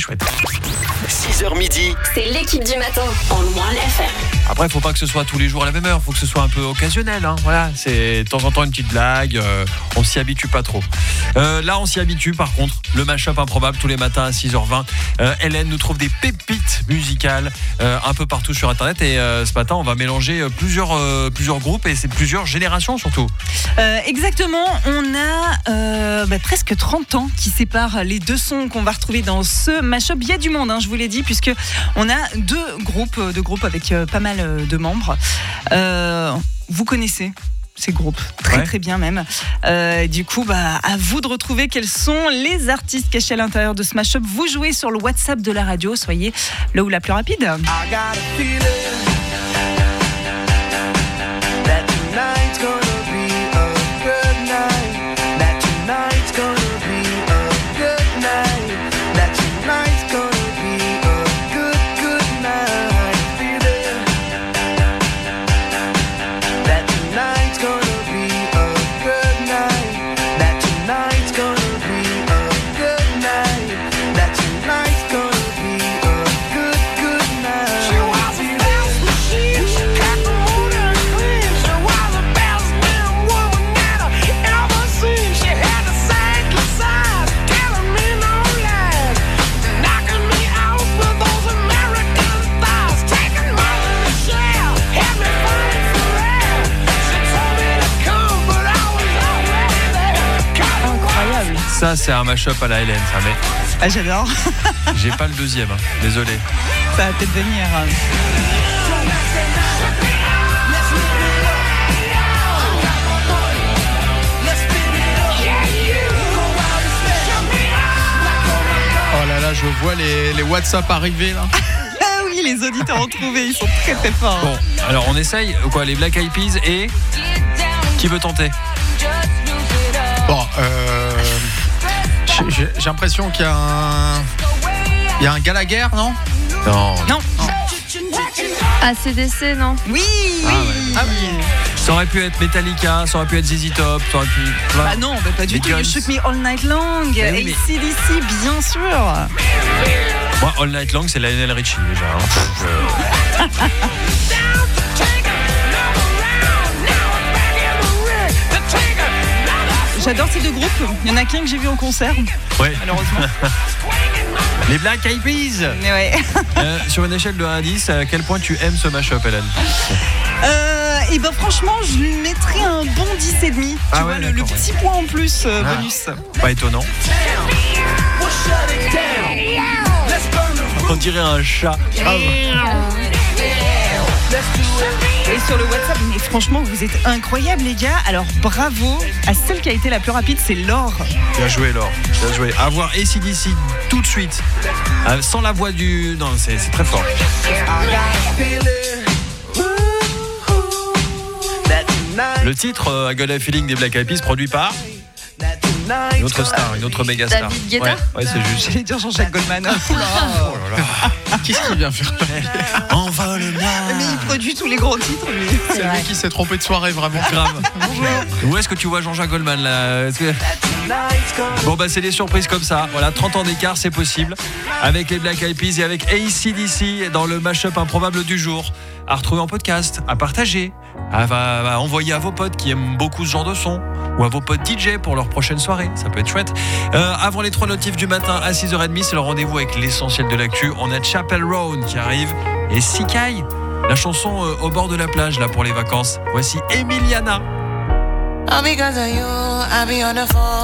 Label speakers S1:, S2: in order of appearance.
S1: chouette.
S2: 6h midi.
S3: C'est l'équipe du matin en One FM.
S1: Après, faut pas que ce soit tous les jours à la même heure, faut que ce soit un peu occasionnel. Voilà, c'est de temps en temps une petite blague, on s'y habitue pas trop. Là, on s'y habitue par contre, le mash-up improbable tous les matins à 6h20. Hélène nous trouve des pépites musicales un peu partout sur Internet et ce matin, on va mélanger plusieurs groupes et c'est plusieurs générations surtout.
S4: Exactement, on a presque 30 ans qui séparent les deux sons qu'on va retrouver dans ce mash-up. Il y a du monde, je vous l'ai dit, puisque on a deux groupes avec pas mal de membres. Vous connaissez ces groupes très très bien même. Du coup, à vous de retrouver quels sont les artistes cachés à l'intérieur de ce mash-up. Vous jouez sur le WhatsApp de la radio, soyez là où la plus rapide.
S1: Ça, c'est un mash-up à la Hélène, ça, mais...
S4: Ah, j'adore.
S1: J'ai pas le deuxième, désolé.
S4: Ça va peut-être venir.
S5: Oh là là, je vois les WhatsApp arriver là.
S4: Ah oui, les auditeurs ont trouvé, ils sont très très forts.
S1: Bon, alors on essaye, les Black Eyed Peas et... Qui veut tenter ?
S5: Bon, j'ai l'impression qu'il y a un Gallagher, non ?
S1: Non.
S6: ACDC, non ?
S4: Oui.
S1: Ah oui. Ça aurait pu être Metallica, ça aurait pu être ZZ Top, ça aurait pu...
S4: non, pas du tout. You Shook Me All Night Long,
S1: oui,
S4: AC/DC, bien sûr.
S1: Moi, All Night Long, c'est Lionel Richie déjà.
S4: J'adore ces deux groupes. Il y en a qu'un que j'ai vu en concert, malheureusement.
S1: Les Black Eyed Peas.
S4: Mais ouais.
S1: Sur une échelle de 1 à 10, à quel point tu aimes ce mash-up, Hélène ?
S4: Franchement, je lui mettrais un bon 10,5. Tu vois, le petit point en plus, bonus.
S1: Pas étonnant. On dirait un chat.
S4: Et sur le WhatsApp, mais franchement, vous êtes incroyables, les gars. Alors, bravo à celle qui a été la plus rapide, c'est Laure.
S1: Bien joué, Laure. Bien joué. À voir AC/DC tout de suite. Sans la voix du... Non, c'est très fort. Le titre, I Got a Feeling des Black Eyed Peas, produit par... Une autre star, une autre méga star.
S6: David Guetta.
S1: Ouais, c'est juste.
S4: J'allais dire Jean-Jacques Goldman.
S1: Oh là là.
S5: Qu'est-ce qu'il vient faire ?
S1: Envole-moi.
S4: Mais il produit tous les gros titres, lui.
S5: C'est lui qui s'est trompé de soirée, vraiment.
S1: Grave. Où est-ce que tu vois Jean-Jacques Goldman là ? Bon c'est des surprises comme ça. Voilà, 30 ans d'écart, c'est possible. Avec les Black Eyed Peas et avec AC/DC dans le mash-up improbable du jour. À retrouver en podcast, à partager, à envoyer à vos potes qui aiment beaucoup ce genre de son, ou à vos potes DJ pour leur prochaine soirée. Ça peut être chouette. Avant les 3 notifs du matin à 6h30, c'est le rendez-vous avec l'essentiel de l'actu. On a Chapel Roan qui arrive et Sikai, la chanson au bord de la plage là pour les vacances. Voici Emiliana.
S7: All because of you, I be on the phone.